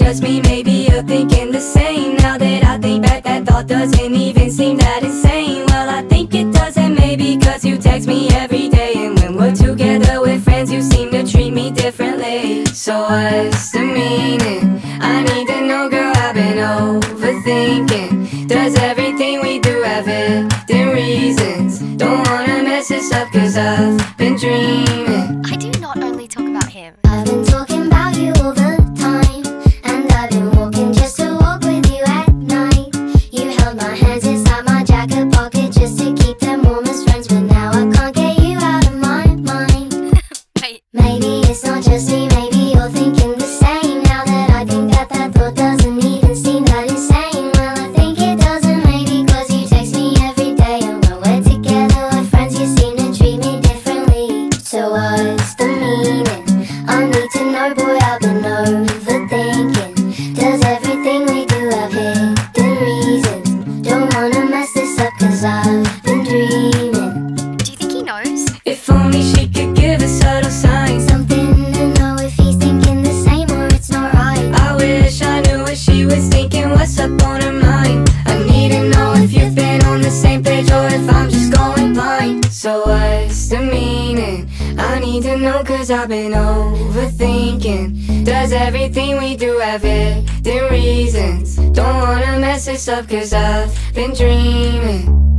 just me, maybe you're thinking the same. Now that I think back, that thought doesn't even seem that insane. Well, I think it doesn't, maybe cause you text me every day, and when we're together with friends you seem to treat me differently. So what's the meaning? I need to know, girl, I've been overthinking. Does everything we do have hidden reasons? Don't wanna mess this up cause I've been dreaming. I do not only talk about him. I've been talking about you all the time, and I've been walking just to walk with you at night. You held my hands inside my jacket pocket just to keep them warm as friends, but now I can't get you out of my mind. Wait. Maybe it's not just me, maybe you're thinking the same. Now that I think that thought doesn't even seem that insane. Well, I think it doesn't, maybe cause you text me every day, and when we're together with friends you seem to treat me differently. So what's the meaning? I need to know, boy, I've been overthinking. Does everything we do have hidden reasons? Don't wanna mess this up cause I've been dreaming. Do you think he knows? If only she could give a subtle sign, Something to know if he's thinking the same or it's not right. I wish I knew what she was thinking, what's up on her mind. I need to know if you've been on the same page or if I'm just going blind. So what's the meaning? I need to know cause I've been overthinking. Does everything we do have hidden reasons? Don't wanna mess this up cause I've been dreaming.